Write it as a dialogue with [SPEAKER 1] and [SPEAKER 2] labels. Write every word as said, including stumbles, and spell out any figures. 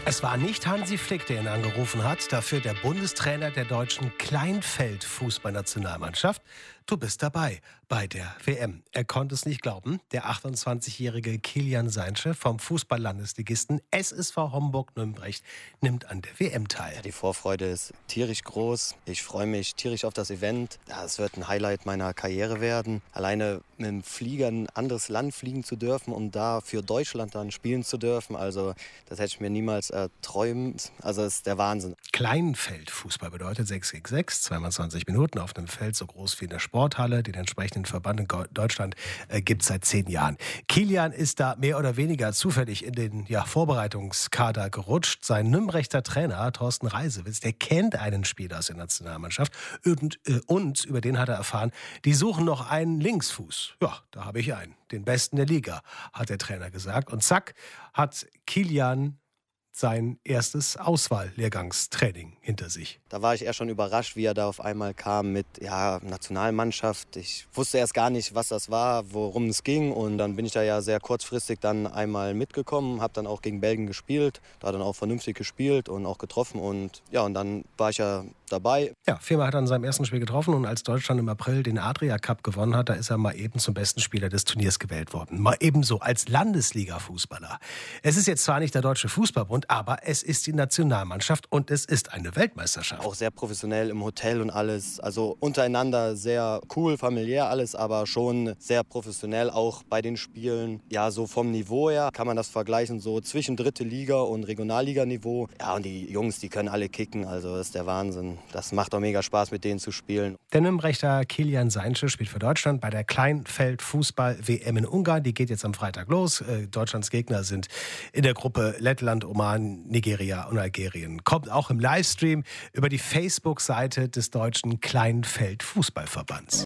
[SPEAKER 1] Es war nicht Hansi Flick, der ihn angerufen hat, dafür der Bundestrainer der deutschen Kleinfeld-Fußballnationalmannschaft. Du bist dabei bei der W M. Er konnte es nicht glauben. Der achtundzwanzigjährige Kilian Seinsche vom Fußball-Landesligisten S S V Homburg-Nürnberg nimmt an der W M teil.
[SPEAKER 2] Ja, die Vorfreude ist tierisch groß. Ich freue mich tierisch auf das Event. Ja, es wird ein Highlight meiner Karriere werden. Alleine mit dem Flieger in ein anderes Land fliegen zu dürfen und da für Deutschland dann spielen zu dürfen. Also das hätte ich mir niemals erträumt. Also das ist der Wahnsinn.
[SPEAKER 1] Kleinfeldfußball bedeutet sechs gegen sechs, zweimal zwanzig Minuten auf einem Feld so groß wie in der Sporthalle. Den entsprechenden Verband in Deutschland äh, gibt es seit zehn Jahren. Kilian ist da mehr oder weniger zufällig in den ja, Vorbereitungskader gerutscht. Sein Nürnberger Trainer Thorsten Reisewitz, der kennt einen Spieler aus der Nationalmannschaft und, äh, und über den hat er erfahren, die suchen noch einen Linksfuß. Ja, da habe ich einen, den besten der Liga, hat der Trainer gesagt. Und zack, hat Kilian sein erstes Auswahllehrgangstraining hinter sich.
[SPEAKER 2] Da war ich eher schon überrascht, wie er da auf einmal kam mit ja, Nationalmannschaft. Ich wusste erst gar nicht, was das war, worum es ging. Und dann bin ich da ja sehr kurzfristig dann einmal mitgekommen, habe dann auch gegen Belgien gespielt, da dann auch vernünftig gespielt und auch getroffen. Und ja, und dann war ich ja dabei.
[SPEAKER 1] Ja, viermal hat er in seinem ersten Spiel getroffen und als Deutschland im April den Adria Cup gewonnen hat, da ist er mal eben zum besten Spieler des Turniers gewählt worden. Mal ebenso als Landesliga-Fußballer. Es ist jetzt zwar nicht der Deutsche Fußballbund, aber es ist die Nationalmannschaft und es ist eine Weltmeisterschaft.
[SPEAKER 2] Auch sehr professionell im Hotel und alles. Also untereinander sehr cool, familiär alles, aber schon sehr professionell auch bei den Spielen. Ja, so vom Niveau her kann man das vergleichen, so zwischen dritte Liga und Regionalliganiveau. Ja, und die Jungs, die können alle kicken, also das ist der Wahnsinn. Das macht auch mega Spaß, mit denen zu spielen.
[SPEAKER 1] Der Nürnberger Kilian Seinsche spielt für Deutschland bei der Kleinfeld-Fußball-W M in Ungarn. Die geht jetzt am Freitag los. Äh, Deutschlands Gegner sind in der Gruppe Lettland, Oman, Nigeria und Algerien. Kommt auch im Livestream über die Facebook-Seite des Deutschen Kleinfeld-Fußballverbands.